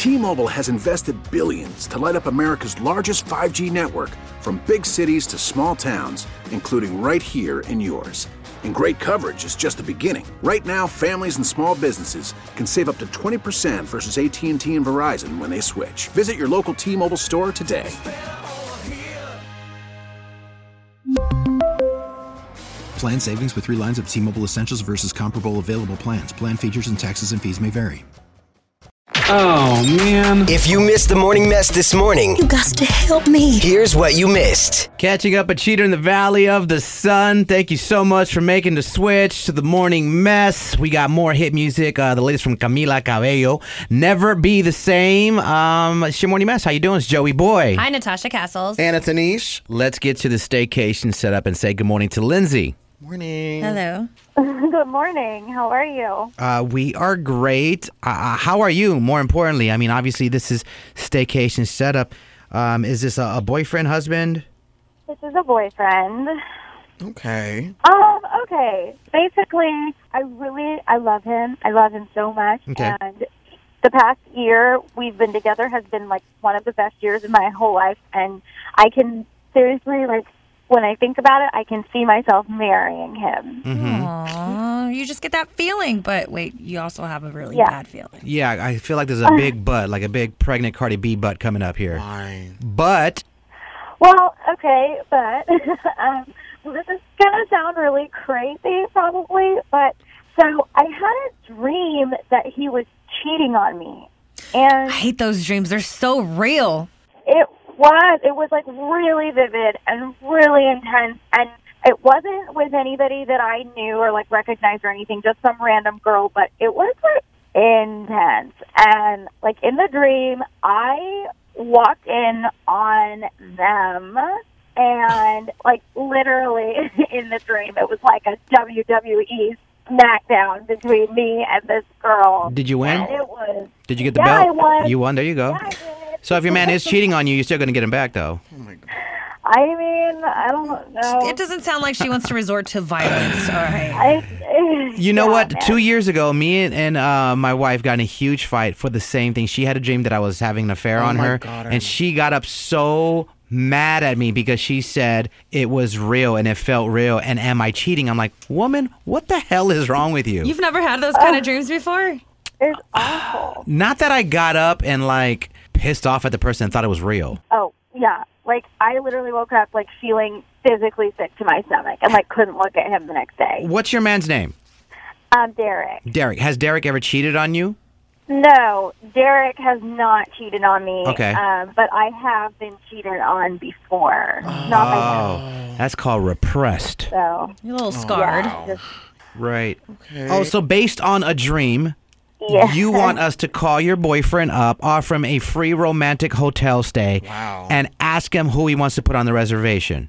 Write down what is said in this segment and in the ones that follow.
T-Mobile has invested billions to light up America's largest 5G network, from big cities to small towns, including right here in yours. And great coverage is just the beginning. Right now, families and small businesses can save up to 20% versus AT&T and Verizon when they switch. Visit your local T-Mobile store today. Plan savings with 3 lines of T-Mobile Essentials versus comparable available plans. Plan features and taxes and fees may vary. Oh, man. If you missed the morning mess this morning, you got to help me. Here's what you missed. Catching up a cheater in the Valley of the Sun. Thank you so much for making the switch to the morning mess. We got more hit music. The latest from Camila Cabello. Never Be the Same. It's your morning mess. How you doing? It's Joey Boy. Hi, Natasha Castles. Anna Tanish. Let's get to the staycation setup and say good morning to Lindsay. Morning. Hello. Good morning. How are you? We are great. How are you? More importantly, I mean, obviously this is staycation setup. Is this a boyfriend, husband? This is a boyfriend. Okay. Okay. Basically, I love him. I love him so much. Okay. And the past year we've been together has been like one of the best years in my whole life. And I can seriously, like, when I think about it, I can see myself marrying him. Mm-hmm. Aww, you just get that feeling. But wait, you also have a really bad feeling. Yeah, I feel like there's a big butt, like a big pregnant Cardi B butt coming up here. Fine. But... Well, okay, but this is going to sound really crazy probably, but so I had a dream that he was cheating on me. And I hate those dreams. They're so real. It was like really vivid and really intense, and it wasn't with anybody that I knew or like recognized or anything, just some random girl, but it was like intense. And like in the dream, I walked in on them, and like literally in the dream, it was like a WWE smackdown between me and this girl. Did you win? And it was. Did you get the belt? I won. You won. There you go. Yeah, I did. So if your man is cheating on you, you're still going to get him back, though. Oh, my God. I mean, I don't know. It doesn't sound like she wants to resort to violence. All right. You know what? 2 years ago, me and my wife got in a huge fight for the same thing. She had a dream that I was having an affair on her, and she got up so mad at me because she said it was real and it felt real. And am I cheating? I'm like, woman, what the hell is wrong with you? You've never had those kind of dreams before? It's awful. Not that I got up and like pissed off at the person and thought it was real. Oh, yeah. Like, I literally woke up, like, feeling physically sick to my stomach and, like, couldn't look at him the next day. What's your man's name? Derek. Derek. Has Derek ever cheated on you? No, Derek has not cheated on me. Okay. But I have been cheated on before. Not by him. That's called repressed. So. You're a little scarred. Yeah, Right. Okay. Oh, so based on a dream, yeah. you want us to call your boyfriend up, offer him a free romantic hotel stay, and ask him who he wants to put on the reservation.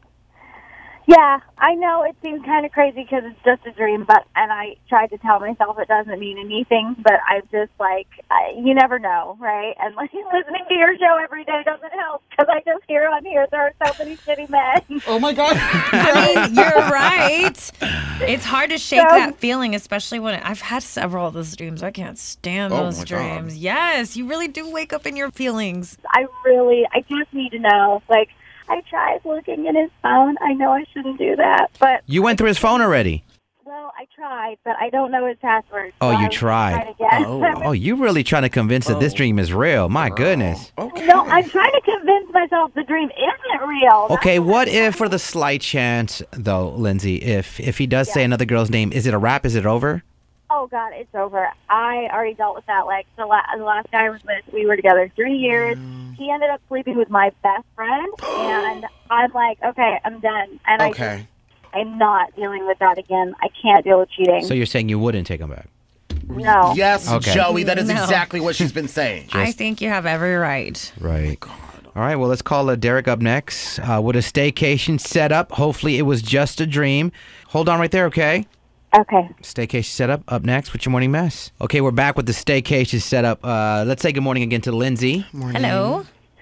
Yeah, I know it seems kind of crazy because it's just a dream, and I tried to tell myself it doesn't mean anything, but I'm just like, you never know, right? And like listening to your show every day doesn't help because I just hear on here there are so many shitty men. Oh, my God. I mean, you're right. It's hard to shake that feeling, especially when I've had several of those dreams. I can't stand those dreams. God. Yes, you really do wake up in your feelings. I just need to know, like, I tried looking in his phone. I know I shouldn't do that, but... You went through his phone already? Well, I tried, but I don't know his password. Oh, so you tried? Oh, you really trying to convince that this dream is real. My goodness. Okay. No, I'm trying to convince myself the dream isn't real. Okay, what if for the slight chance, though, Lindsay, if he does say another girl's name, is it a wrap? Is it over? Oh, God, it's over. I already dealt with that. Like, the last guy I was with, we were together 3 years. He ended up sleeping with my best friend, and I'm like, okay, I'm done. And I'm not dealing with that again. I can't deal with cheating. So you're saying you wouldn't take him back? No. Yes, Joey, that is exactly what she's been saying. I think you have every right. Right. All right, well, let's call Derek up next with a staycation set up. Hopefully it was just a dream. Hold on right there, okay? Okay. Staycation setup up next with your morning mess. Okay, we're back with the staycation setup. Let's say good morning again to Lindsay. Morning. Hello.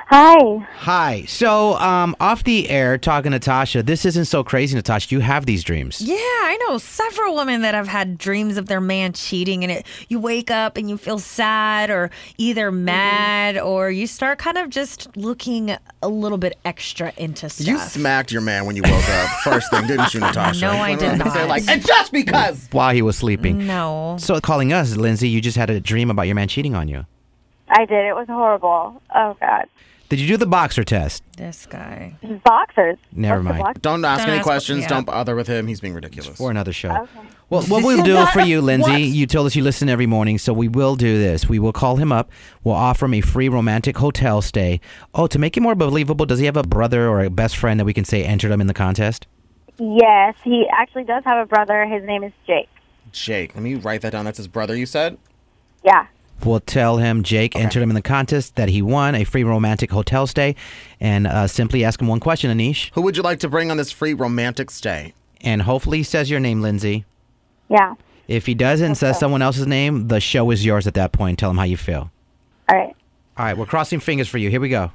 Hi. Hi. So, off the air, talking to Tasha, this isn't so crazy, Natasha. You have these dreams. Yeah, I know several women that have had dreams of their man cheating, and you wake up and you feel sad or either mad or you start kind of just looking a little bit extra into stuff. You smacked your man when you woke up. First thing, didn't you, Natasha? No, I did not. And just because. While he was sleeping. No. So, calling us, Lindsay, you just had a dream about your man cheating on you. I did. It was horrible. Oh, God. Did you do the boxer test? This guy. Boxers. Never What's the mind. box- Don't ask any questions. yeah. Don't bother with him. He's being ridiculous. For another show. Okay. Well, what we'll do for you, Lindsay, you told us you listen every morning, so we will do this. We will call him up. We'll offer him a free romantic hotel stay. Oh, to make it more believable, does he have a brother or a best friend that we can say entered him in the contest? Yes, he actually does have a brother. His name is Jake. Jake. Let me write that down. That's his brother, you said? Yeah. We'll tell him Jake entered him in the contest, that he won a free romantic hotel stay, and simply ask him one question, Anish. Who would you like to bring on this free romantic stay? And hopefully he says your name, Lindsay. Yeah. If he doesn't and says someone else's name, the show is yours at that point. Tell him how you feel. All right. All right, we're crossing fingers for you. Here we go.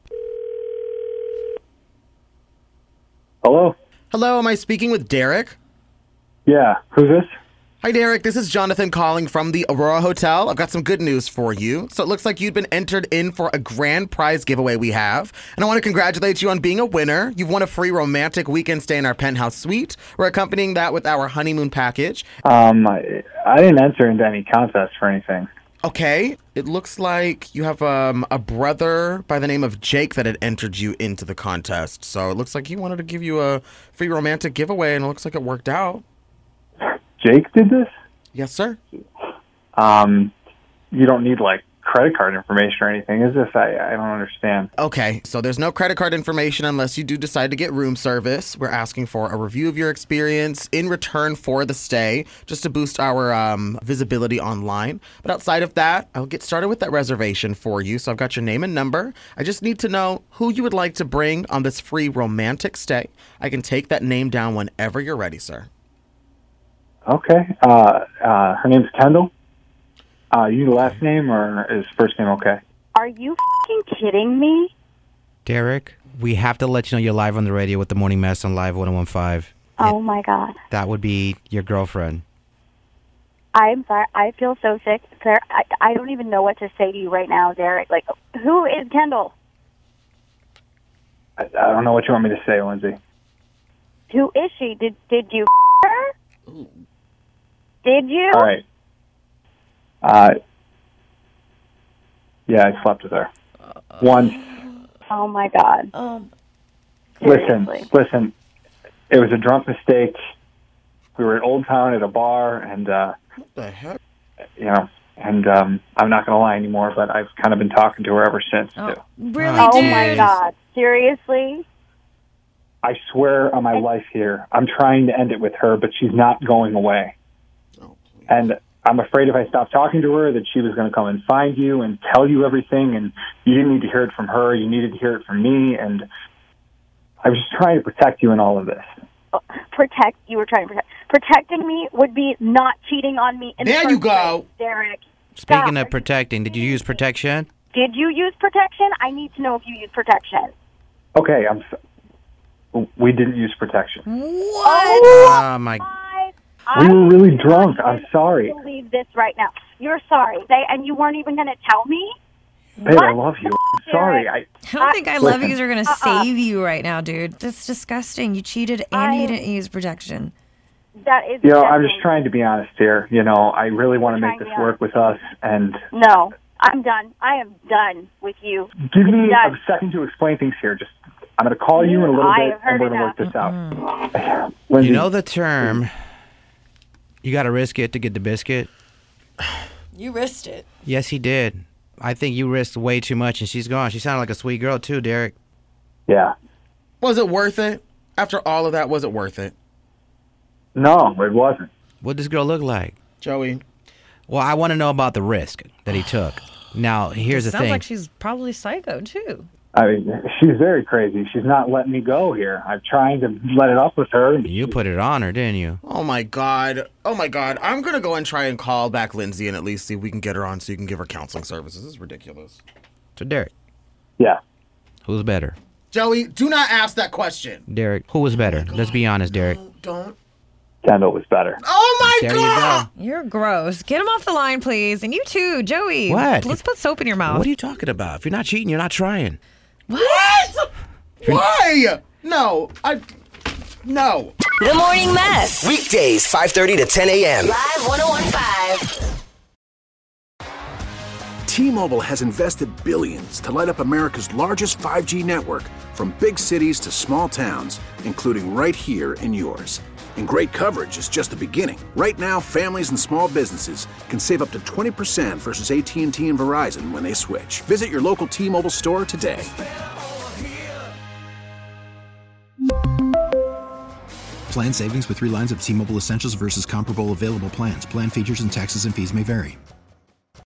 Hello? Hello, am I speaking with Derek? Yeah. Who's this? Hi, Derek. This is Jonathan calling from the Aurora Hotel. I've got some good news for you. So it looks like you've been entered in for a grand prize giveaway we have. And I want to congratulate you on being a winner. You've won a free romantic weekend stay in our penthouse suite. We're accompanying that with our honeymoon package. I didn't enter into any contest for anything. Okay. It looks like you have a brother by the name of Jake that had entered you into the contest. So it looks like he wanted to give you a free romantic giveaway, and it looks like it worked out. Jake did this? Yes, sir. You don't need, credit card information or anything, is this? I don't understand. Okay, so there's no credit card information unless you do decide to get room service. We're asking for a review of your experience in return for the stay, just to boost our visibility online. But outside of that, I'll get started with that reservation for you. So I've got your name and number. I just need to know who you would like to bring on this free romantic stay. I can take that name down whenever you're ready, sir. Okay. Her name's Kendall. You need a last name or is first name okay? Are you f***ing kidding me? Derek, we have to let you know you're live on the radio with the Morning Mess on Live 101.5. Oh, my God. That would be your girlfriend. I'm sorry. I feel so sick. Sir, I don't even know what to say to you right now, Derek. Who is Kendall? I don't know what you want me to say, Lindsay. Who is she? Did you her? Did you? All right. Yeah, I slept with her. Once. Oh, my God. Listen. Seriously. It was a drunk mistake. We were at Old Town at a bar, and, What the heck? I'm not going to lie anymore, but I've kind of been talking to her ever since, too. Really, Oh, dude? my God. Seriously? I swear on my life here, I'm trying to end it with her, but she's not going away. And I'm afraid if I stopped talking to her that she was going to come and find you and tell you everything, and you didn't need to hear it from her. You needed to hear it from me, and I was just trying to protect you in all of this. You were trying to protect. Protecting me would be not cheating on me in the There first you go. place, Derek. Speaking Stop. of protecting, did you use protection? Did you use protection? I need to know if you used protection. Okay, we didn't use protection. What? Oh, my... We were really drunk. I'm sorry. I can't believe this right now. You're sorry. And you weren't even going to tell me? Babe, What? I love you. I'm sorry. I don't think I love Listen. yous are going to save you right now, dude. That's disgusting. You cheated and you didn't use protection. That is. I'm just trying to be honest here. I really want to make Trying to this be work with us, and No, I'm done. I am done with you. give me Done. a second to explain things here. I'm going to call you in a little I bit, have heard and we're going to work this out. Lindsay, You know the term, you got to risk it to get the biscuit? You risked it. Yes, he did. I think you risked way too much, and she's gone. She sounded like a sweet girl, too, Derek. Yeah. Was it worth it? After all of that, was it worth it? No, it wasn't. What does this girl look like? Joey. Well, I want to know about the risk that he took. Now, here's the Sounds thing. like she's probably psycho, too. I mean, she's very crazy. She's not letting me go here. I'm trying to let it up with her. You put it on her, didn't you? Oh, my God. Oh, my God. I'm going to go and try and call back Lindsay and at least see if we can get her on so you can give her counseling services. This is ridiculous. So, Derek, Yeah. Who's better? Joey, do not ask that question. Derek, who was better? Let's be honest, Derek. Don't. Kendall was better. Oh my There God! you go. You're gross. Get him off the line, please. And you too, Joey. What? Let's put soap in your mouth. What are you talking about? If you're not cheating, you're not trying. What? Why? No. No. The Morning Mess. Weekdays, 5:30 to 10 a.m. Live 101.5. T-Mobile has invested billions to light up America's largest 5G network, from big cities to small towns, including right here in yours. And great coverage is just the beginning. Right now, families and small businesses can save up to 20% versus AT&T and Verizon when they switch. Visit your local T-Mobile store today. Plan savings with 3 lines of T-Mobile Essentials versus comparable available plans. Plan features and taxes and fees may vary.